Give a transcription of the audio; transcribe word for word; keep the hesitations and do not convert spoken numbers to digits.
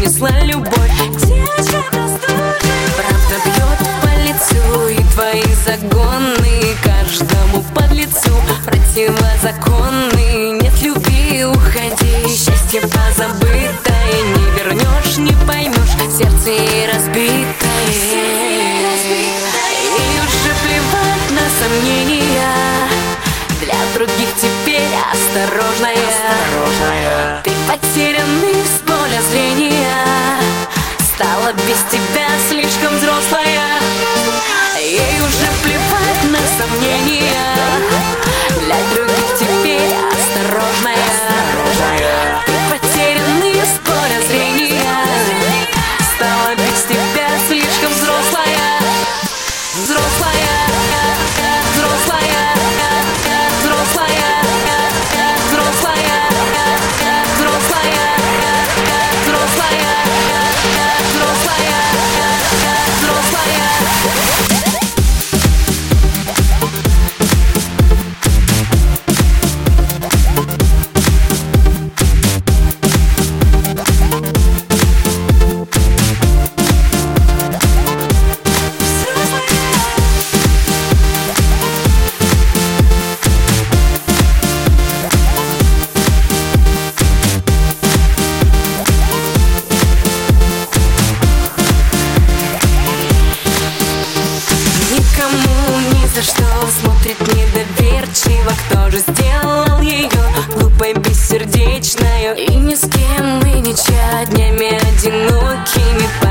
принесла любовь. Девочка простужена, правда бьет по лицу, и твои загоны каждому подлецу противозаконны. Нет любви, уходи, счастье позабытое не вернешь, не поймешь, сердце ей разбитое. И уже плевать на сомнения, для других теперь осторожная, осторожная. Ты потерянный с поля зрения, стала без тебя слишком взрослая. Ей уже плевать на сомнения, для других теперь осторожная, осторожная. Ты потерянный с поля зрения, стала без тебя слишком взрослая, взрослая, взрослая, взрослая, взрослая, взрослая, взрослая, взрослая, взрослая. Что смотрит недоверчиво, кто же сделал ее глупой, бессердечной, и ни с кем мы ничья, днями одинокими.